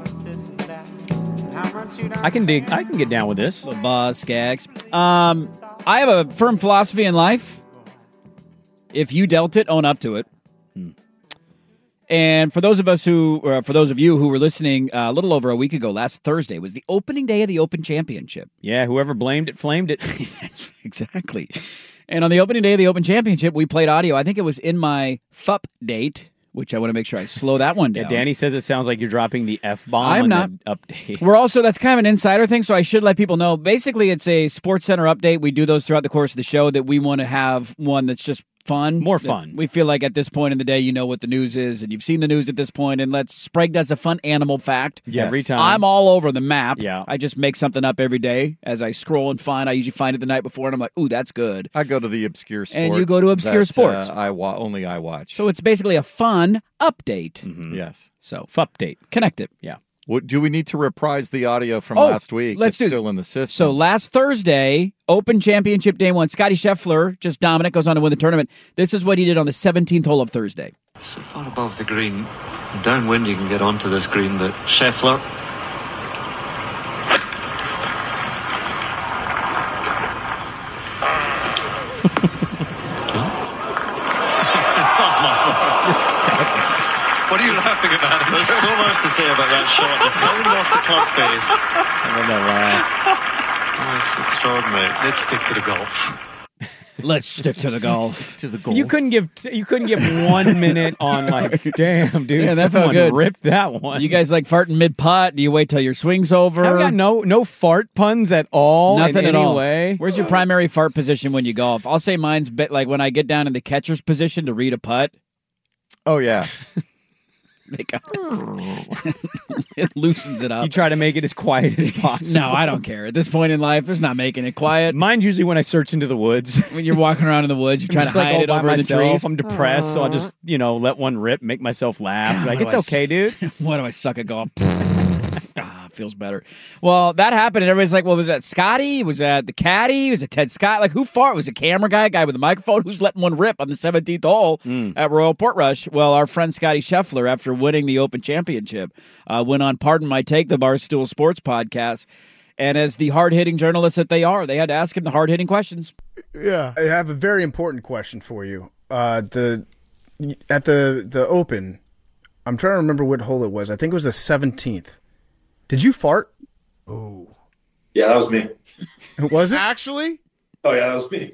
I can dig. I can get down with this. Little buzz, Skags. Um, I have a firm philosophy in life. If you dealt it, own up to it. Hmm. And for those of us who, uh, for those of you who were listening uh, a little over a week ago, last Thursday was the opening day of the Open Championship. Yeah, whoever blamed it, flamed it. Exactly. And on the opening day of the Open Championship, we played audio. I think it was in my F U P date, which I want to make sure I slow that one down. Yeah, Danny says it sounds like you're dropping the F-bomb I'm on not. the update. We're also, that's kind of an insider thing, so I should let people know. Basically, it's a Sports Center update. We do those throughout the course of the show that we want to have one that's just fun. More fun. We feel like at this point in the day, you know what the news is, and you've seen the news at this point, and let's, Sprague does a fun animal fact. Yes. Every time. I'm all over the map. Yeah. I just make something up every day as I scroll and find. I usually find it the night before, and I'm like, ooh, that's good. I go to the obscure sports. And you go to obscure that, sports. Uh, I wa- only I watch. So it's basically a fun update. Mm-hmm. Yes. So, F U P date. Connect it. Yeah. What, do we need to reprise the audio from oh, last week? Let's it's do still in the system. So last Thursday, Open Championship Day One, Scotty Scheffler, just dominant, goes on to win the tournament. This is what he did on the seventeenth hole of Thursday. So far above the green, downwind you can get onto this green, but Scheffler. Just stop. What are you laughing about? There's so much to say about that shot. The sound off the club face. I love that Oh, it's extraordinary. Let's stick to the golf. Let's stick to the golf. to the golf. You couldn't give you couldn't give one minute on like, damn, dude. Yeah, that someone felt good. Ripped that one. You guys like farting mid putt? Do you wait till your swing's over? I've got no no fart puns at all. Nothing in at any all. Way. Where's your primary fart position when you golf? I'll say mine's bit like when I get down in the catcher's position to read a putt. Oh yeah. They got it loosens it up. You try to make it as quiet as possible. No, I don't care. At this point in life, there's not making it quiet. Mine's usually when I search into the woods. When you're walking around in the woods, you're trying to like hide it over in the trees. I'm depressed, so I'll just, you know, let one rip, make myself laugh. God, like, why it's do I okay, dude. Why do I suck at golf? Ah, feels better. Well, that happened, and everybody's like, well, was that Scotty? Was that the caddy? Was it Ted Scott? Like, who farted? Was it a camera guy, a guy with a microphone? Who's letting one rip on the seventeenth hole mm. at Royal Portrush? Well, our friend Scotty Scheffler, after winning the Open Championship, uh, went on Pardon My Take, the Barstool Sports podcast, and as the hard-hitting journalists that they are, they had to ask him the hard-hitting questions. Yeah, I have a very important question for you. Uh, the at the the Open, I'm trying to remember what hole it was. I think it was the seventeenth. Did you fart? Oh. Yeah, that was me. Was it? Actually? Oh, yeah, that was me.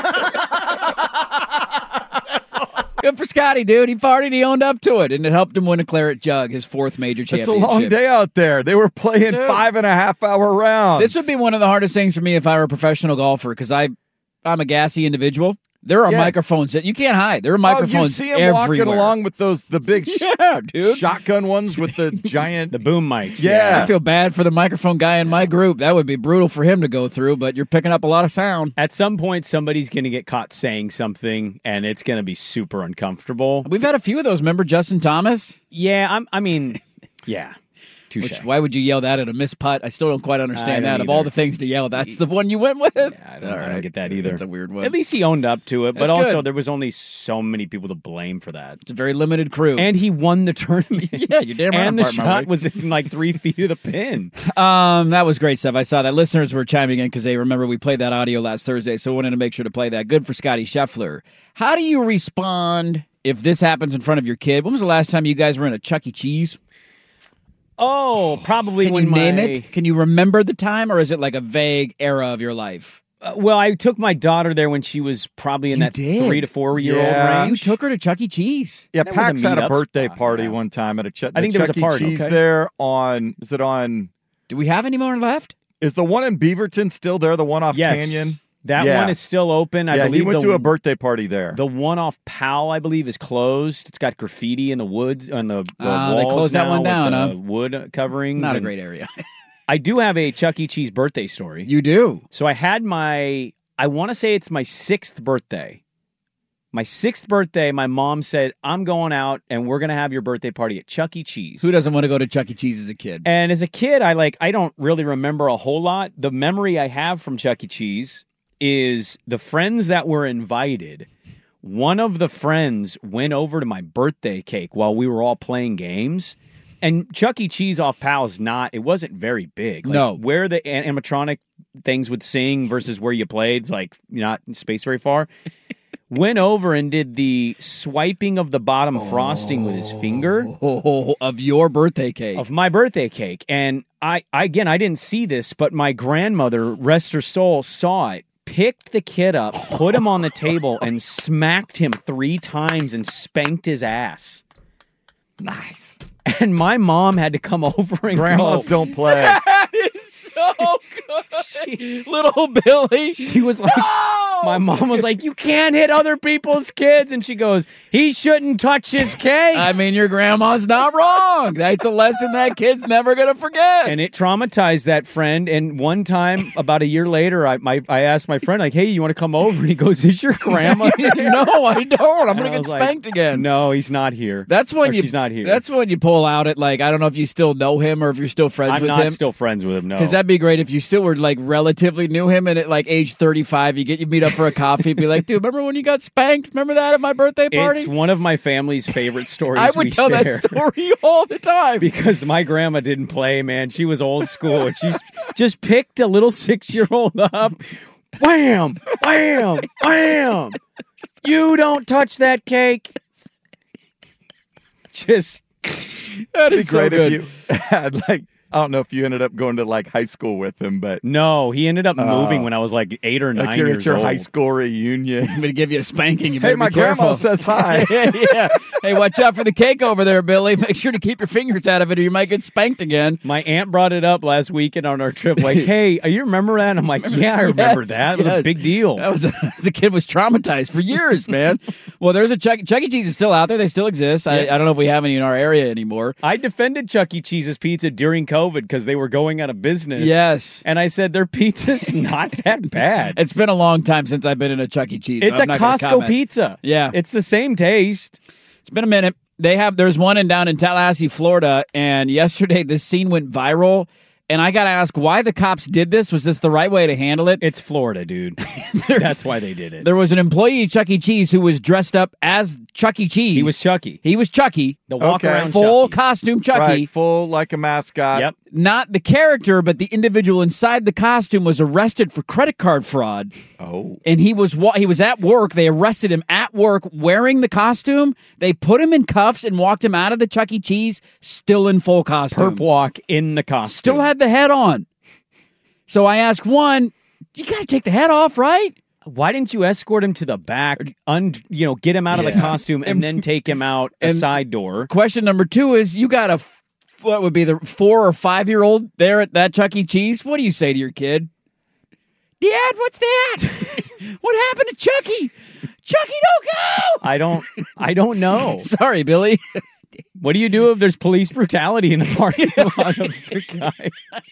That's awesome. Good for Scotty, dude. He farted, he owned up to it, and it helped him win a claret jug, his fourth major championship. It's a long day out there. They were playing dude. five and a half hour rounds. This would be one of the hardest things for me if I were a professional golfer, because I, I'm a gassy individual. There are Yeah. microphones that you can't hide. There are microphones oh, you see him everywhere. walking along with those the big sh- yeah, dude. shotgun ones with the giant the boom mics. Yeah. I feel bad for the microphone guy in my group. That would be brutal for him to go through, but you're picking up a lot of sound. At some point, somebody's going to get caught saying something, and it's going to be super uncomfortable. We've had a few of those. Remember Justin Thomas? Yeah, I'm, I mean, yeah. Touché. Which, why would you yell that at a missed putt? I still don't quite understand I that. don't Of all either. the things to yell, that's the one you went with? Yeah, I don't, All I don't right. get that either. That's a weird one. At least he owned up to it, but That's also good. there was only so many people to blame for that. It's a very limited crew. And he won the tournament. yeah, you're damn right. And I'm the part of my shot way. was in like three feet of the pin. Um, that was great stuff. I saw that. Listeners were chiming in because they remember we played that audio last Thursday, so I wanted to make sure to play that. Good for Scotty Scheffler. How do you respond if this happens in front of your kid? When was the last time you guys were in a Chuck E. Cheese? Oh, probably Can when you name my- it? Can you remember the time, or is it like a vague era of your life? Uh, well, I took my daughter there when she was probably in You that did? three to four year old Yeah. range. You took her to Chuck E. Cheese. Yeah, That was a Pax had a meetup birthday spot, party yeah. one time at a Chuck. I think the there was Chuck a E. party, Cheese okay. there on. Is it on? Do we have any more left? Is the one in Beaverton still there? The one off Yes. Canyon. That Yeah. one is still open. I yeah, believe he went the, to a birthday party there. The one off Powell, I believe, is closed. It's got graffiti in the woods on the, the Ah, walls. they closed that now one with down, the huh? Wood coverings. Not a and great area. I do have a Chuck E. Cheese birthday story. You do? So I had my, I want to say it's my sixth birthday. My sixth birthday, my mom said, I'm going out and we're going to have your birthday party at Chuck E. Cheese. Who doesn't want to go to Chuck E. Cheese as a kid? And as a kid, I like, I don't really remember a whole lot. The memory I have from Chuck E. Cheese is the friends that were invited. One of the friends went over to my birthday cake while we were all playing games. And Chuck E. Cheese off Powell is not, it wasn't very big. Like, No. Where the animatronic things would sing versus where you played, it's like not in space very far. Went over and did the swiping of the bottom frosting with his finger. Oh, of your birthday cake. Of my birthday cake. And I, I again, I didn't see this, but my grandmother, rest her soul, saw it, picked the kid up, put him on the table, and smacked him three times and spanked his ass. Nice. And my mom had to come over and Grandmas go, don't play. That is so good. Little Billy. She was like, my mom was like, you can't hit other people's kids. And she goes, he shouldn't touch his cake. I mean, your grandma's not wrong. That's a lesson that kid's never going to forget. And it traumatized that friend. And one time, about a year later, I my, I asked my friend, like, hey, you want to come over? And he goes, is your grandma here? No, I don't. I'm And going I to get was like, spanked again. No, he's not here. That's when Or you. she's not here. That's when you pull out at, like, I don't know if you still know him or if you're still friends I'm with not him. still friends with him, no. Because that'd be great if you still were like relatively knew him, and at like age thirty-five, you get you meet up for a coffee, be like, "Dude, remember when you got spanked? Remember that at my birthday party?" It's one of my family's favorite stories. I would we tell share. that story all the time because my grandma didn't play. Man, she was old school, and she's just picked a little six-year-old up, wham, wham, wham. You don't touch that cake. Just that It'd is be so great good. if you had like I don't know if you ended up going to like high school with him, but no, he ended up moving Uh, when I was like eight or nine like you're years at your old. high school reunion. I'm gonna give you a spanking. You Hey, better my be careful. grandma says hi. yeah. Hey, watch out for the cake over there, Billy. Make sure to keep your fingers out of it, or you might get spanked again. My aunt brought it up last weekend on our trip. Like, hey, you remember that? And I'm like, yeah, I remember Yes, that. It was a yes. big deal. That was the kid was traumatized for years, man. Well, there's a Chuck, Chuck E. Cheese is still out there. They still exist. I, Yeah. I don't know if we have any in our area anymore. I defended Chuck E. Cheese's pizza during COVID because they were going out of business. Yes. And I said, their pizza's not that bad. It's been a long time since I've been in a Chuck E. Cheese. so It's I'm a not gonna Costco comment. pizza. Yeah. It's the same taste. It's been a minute. They have, there's one in down in Tallahassee, Florida, and yesterday this scene went viral. And I got to ask why the cops did this. Was this the right way to handle it? It's Florida, dude. That's why they did it. There was an employee at Chuck E. Cheese who was dressed up as Chuck E. Cheese. He was Chucky. He was Chucky. The walk Okay. around Full Chucky. costume Chucky. Right, full like a mascot. Yep. Not the character, but the individual inside the costume was arrested for credit card fraud. Oh. And he was wa- he was at work. They arrested him at work wearing the costume. They put him in cuffs and walked him out of the Chuck E. Cheese still in full costume. Perp walk in the costume. Still had the head on. So I asked one, you got to take the head off, right? Why didn't you escort him to the back, un- you know, get him out of the Yeah. costume, and then take him out a And- side door? Question number two is, you got a, f- what would be the four or five year old there at that Chuck E. Cheese? What do you say to your kid? Dad, what's that? What happened to Chucky? Chucky, don't go! I don't. I don't know. Sorry, Billy. What do you do if there's police brutality in the parking lot of the guy?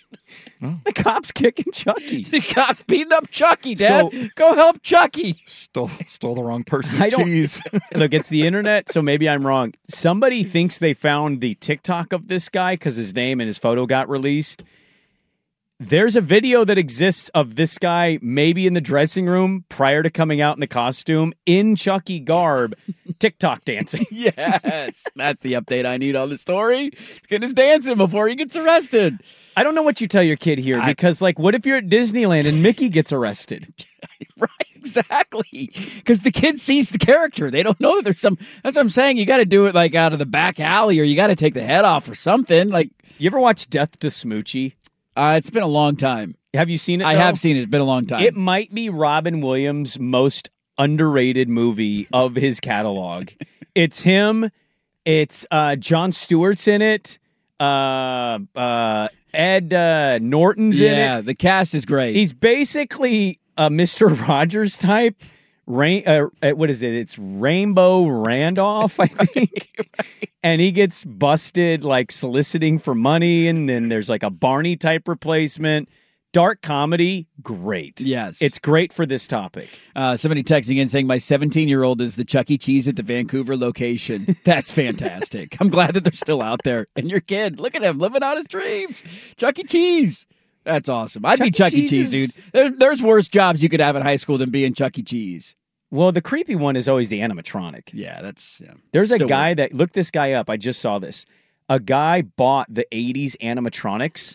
The cops kicking Chucky. The cops beating up Chucky, Dad. So, go help Chucky. Stole stole the wrong person's I don't, cheese. Look, it's the internet, so maybe I'm wrong. Somebody thinks they found the TikTok of this guy because his name and his photo got released. There's a video that exists of this guy maybe in the dressing room prior to coming out in the costume in Chucky garb, TikTok dancing. Yes, that's the update I need on the story. He's getting his dancing before he gets arrested. I don't know what you tell your kid here, because, like, what if you're at Disneyland and Mickey gets arrested? Right, exactly. Because the kid sees the character. They don't know that there's some... That's what I'm saying. You got to do it, like, out of the back alley, or you got to take the head off or something. Like, you ever watch Death to Smoochie? Uh, it's been a long time. Have you seen it, I though? have seen it. It's been a long time. It might be Robin Williams' most underrated movie of his catalog. It's him. It's uh, Jon Stewart's in it. Uh, uh, Ed uh, Norton's in it. Yeah, the cast is great. He's basically a Mister Rogers type. Rain, uh, what is it? It's Rainbow Randolph, I think. Right. And he gets busted, like, soliciting for money, and then there's, like, a Barney type replacement. Dark comedy, great. Yes. It's great for this topic. Uh, somebody texting in saying, my seventeen-year-old is the Chuck E. Cheese at the Vancouver location. That's fantastic. I'm glad that they're still out there. And your kid, look at him, living out his dreams. Chuck E. Cheese. That's awesome. I'd Chuck be Chuck E. Cheese, is... dude. There, there's worse jobs you could have in high school than being Chuck E. Cheese. Well, the creepy one is always the animatronic. Yeah, that's... Yeah, There's a still guy weird. that... Look this guy up. I just saw this. A guy bought the eighties animatronics,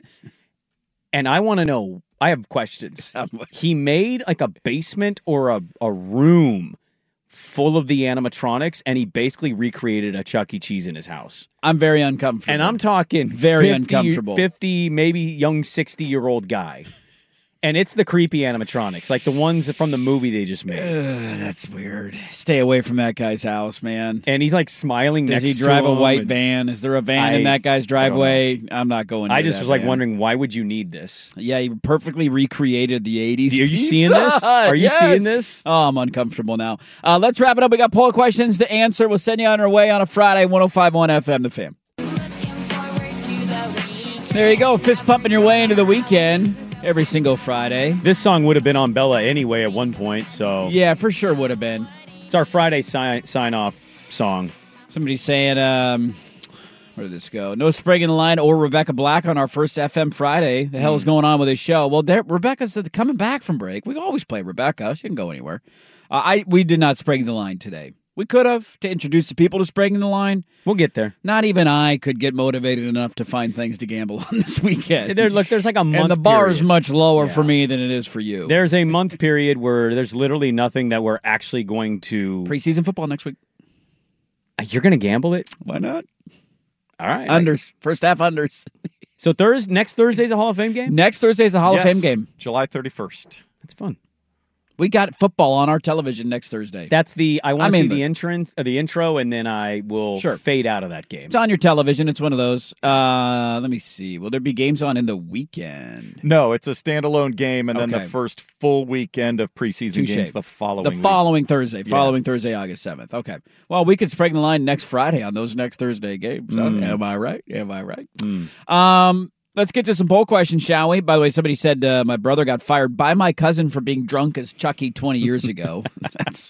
and I want to know... I have questions. He made like a basement or a, a room full of the animatronics, and he basically recreated a Chuck E. Cheese in his house. I'm very uncomfortable. And I'm talking very fifty, uncomfortable. fifty, maybe young sixty-year-old guy. And it's the creepy animatronics, like the ones from the movie they just made. Uh, that's weird. Stay away from that guy's house, man. And he's like smiling Does next he drive to him a white and- van? Is there a van I- in that guy's driveway? I'm not going I near just that was like van. wondering, why would you need this? Yeah, he perfectly recreated the eighties. Are you Pizza seeing this? Hut. Are you Yes. seeing this? Oh, I'm uncomfortable now. Uh, let's wrap it up. We got poll questions to answer. We'll send you on our way on a Friday, one oh five point one F M, The Fan. There you go. Fist pumping your way into the weekend every single Friday. This song would have been on Bella anyway at one point, so... Yeah, for sure would have been. It's our Friday sign, sign-off song. Somebody's saying, um, where did this go? No Sprague in the line or Rebecca Black on our first F M Friday. The hell is going on with this show? Well, there, Rebecca's coming back from break. We always play Rebecca. She can go anywhere. Uh, I We did not Sprague the line today. We could have to introduce the people to Sprague in the line. We'll get there. Not even I could get motivated enough to find things to gamble on this weekend. There, look, there's like a month And the bar is period. much lower Yeah. for me than it is for you. There's a month period where there's literally nothing that we're actually going to... Preseason football next week. You're going to gamble it? Why not? All right. Unders. First half unders. So Thursday, next Thursday's a Hall of Fame game? Next Thursday's a Hall Yes, of Fame game. July thirty-first. That's fun. We got football on our television next Thursday. That's the... I want to I see mean, the but- entrance, uh, the intro, and then I will Sure. fade out of that game. It's on your television. It's one of those. Uh, let me see. Will there be games on in the weekend? No, it's a standalone game, and then Okay. the first full weekend of preseason Touche. games the following The week. following Thursday. Yeah. Following Thursday, August seventh. Okay. Well, we could Sprague the line next Friday on those next Thursday games. Mm. Am I right? Am I right? Mm. Um, let's get to some poll questions, shall we? By the way, somebody said uh, my brother got fired by my cousin for being drunk as Chucky twenty years ago. That's.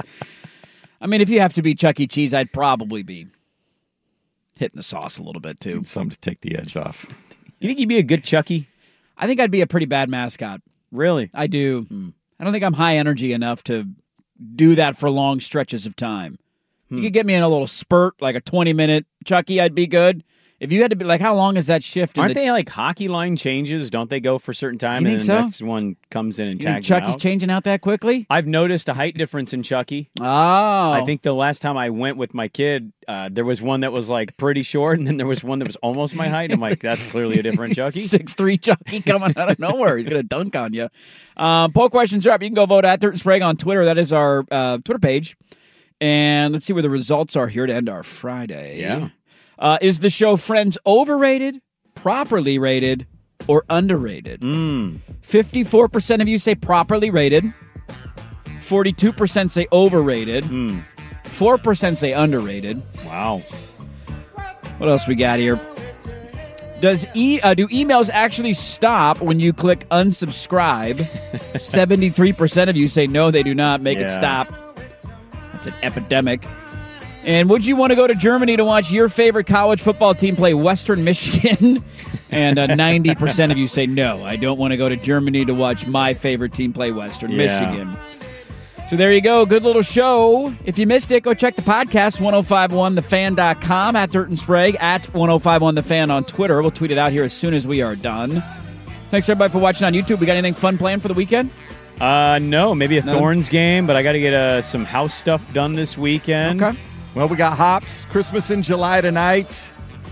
I mean, if you have to be Chuck E. Cheese, I'd probably be hitting the sauce a little bit, too. Need some to take the edge off. You think you'd be a good Chucky? I think I'd be a pretty bad mascot. Really? I do. I don't think I'm high energy enough to do that for long stretches of time. You could get me in a little spurt, like a twenty-minute Chucky, I'd be good. If you had to be, like, how long is that shift? in Aren't the- they like hockey line changes? Don't they go for a certain time You and think then so? the next one comes in and You think tags them Chucky's out? changing out that quickly? I've noticed a height difference in Chucky. Oh. I think the last time I went with my kid, uh, there was one that was like pretty short, and then there was one that was almost my height. I'm like, that's clearly a different Chucky. six three Chucky coming out of nowhere. He's going to dunk on you. Um, poll questions are up. You can go vote at Dirt and Sprague on Twitter. That is our uh, Twitter page. And let's see where the results are here to end our Friday. Yeah. Uh, is the show Friends overrated, properly rated, or underrated? Mm. fifty-four percent of you say properly rated. forty-two percent say overrated. Hmm. four percent say underrated. Wow. What else we got here? Does e uh, do emails actually stop when you click unsubscribe? seventy-three percent of you say no, they do not. Make Yeah. it stop. That's an epidemic. And would you want to go to Germany to watch your favorite college football team play Western Michigan? And uh, ninety percent of you say no, I don't want to go to Germany to watch my favorite team play Western Yeah. Michigan. So there you go. Good little show. If you missed it, go check the podcast, ten fifty-one the fan dot com, at Dirt and Sprague, at ten fifty-one the fan on Twitter. We'll tweet it out here as soon as we are done. Thanks, everybody, for watching on YouTube. We got anything fun planned for the weekend? Uh, no, maybe a None? Thorns game, but I got to get uh, some house stuff done this weekend. Okay. Well, we got Hops, Christmas in July tonight.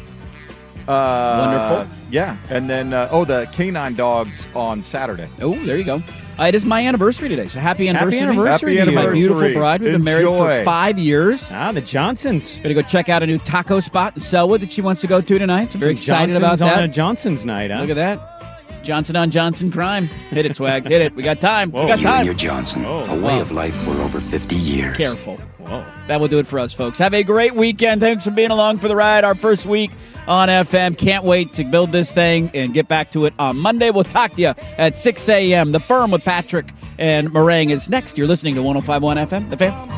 Uh, Wonderful. Yeah, and then, uh, oh, the Canine Dogs on Saturday. Oh, there you go. Uh, it is my anniversary today, so happy anniversary. Happy anniversary to to my you. beautiful bride. We've been married for Enjoy. five years. Ah, the Johnsons. Going to go check out a new taco spot in Selwood that she wants to go to tonight. So I'm very Some excited about Johnsons that. on a Johnson's night, huh? Look at that. Johnson on Johnson crime. Hit it, Swag. Hit it. We got time. We got You and time. your Johnson, Oh, a way wow. of life for over fifty years. Careful. Whoa. That will do it for us, folks. Have a great weekend. Thanks for being along for the ride. Our first week on F M. Can't wait to build this thing and get back to it on Monday. We'll talk to you at six a.m. The Firm with Patrick and Meringue is next. You're listening to ten fifty-one F M, The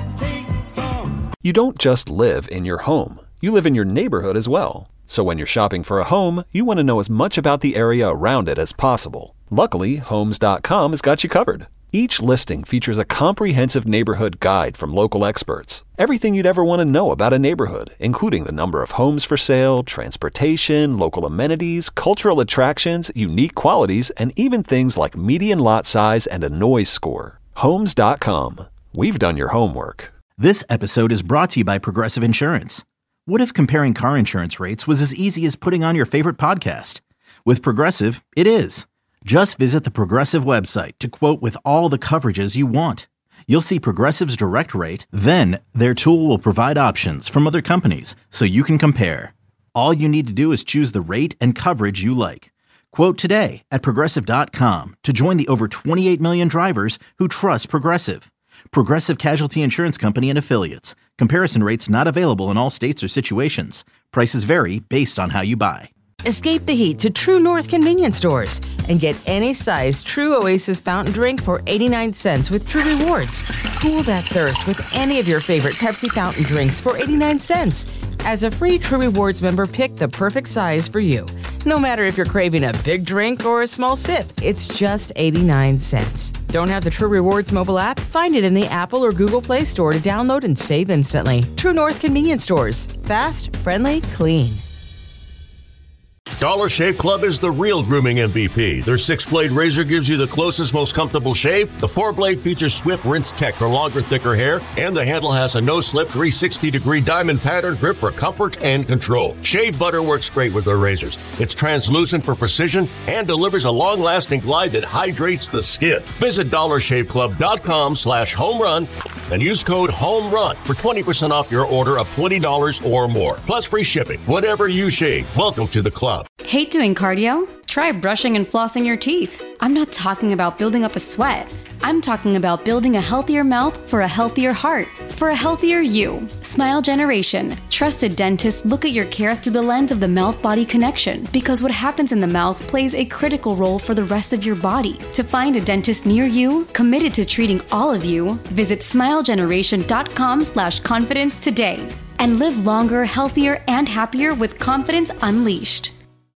Fan. You don't just live in your home. You live in your neighborhood as well. So when you're shopping for a home, you want to know as much about the area around it as possible. Luckily, Homes dot com has got you covered. Each listing features a comprehensive neighborhood guide from local experts. Everything you'd ever want to know about a neighborhood, including the number of homes for sale, transportation, local amenities, cultural attractions, unique qualities, and even things like median lot size and a noise score. Homes dot com. We've done your homework. This episode is brought to you by Progressive Insurance. What if comparing car insurance rates was as easy as putting on your favorite podcast? With Progressive, it is. Just visit the Progressive website to quote with all the coverages you want. You'll see Progressive's direct rate, then their tool will provide options from other companies so you can compare. All you need to do is choose the rate and coverage you like. Quote today at Progressive dot com to join the over twenty-eight million drivers who trust Progressive. Progressive Casualty Insurance Company and Affiliates. Comparison rates not available in all states or situations. Prices vary based on how you buy. Escape the heat to True North convenience stores and get any size True Oasis fountain drink for eighty-nine cents with True Rewards. Cool that thirst with any of your favorite Pepsi fountain drinks for eighty-nine cents. As a free True Rewards member, pick the perfect size for you. No matter if you're craving a big drink or a small sip, it's just eighty-nine cents. Don't have the True Rewards mobile app? Find it in the Apple or Google Play Store to download and save instantly. True North convenience stores. Fast, friendly, clean. Dollar Shave Club is the real grooming M V P. Their six-blade razor gives you the closest, most comfortable shave. The four-blade features Swift Rinse Tech for longer, thicker hair. And the handle has a no-slip three hundred sixty degree diamond pattern grip for comfort and control. Shave butter works great with their razors. It's translucent for precision and delivers a long-lasting glide that hydrates the skin. Visit dollar shave club dot com slash home run and use code HOMERUN for twenty percent off your order of twenty dollars or more. Plus free shipping. Whatever you shave, welcome to the club. Hate doing cardio? Try brushing and flossing your teeth. I'm not talking about building up a sweat. I'm talking about building a healthier mouth for a healthier heart, for a healthier you. Smile Generation. Trusted dentists look at your care through the lens of the mouth-body connection, because what happens in the mouth plays a critical role for the rest of your body. To find a dentist near you, committed to treating all of you, visit smile generation dot com slash confidence today. And live longer, healthier, and happier with confidence unleashed.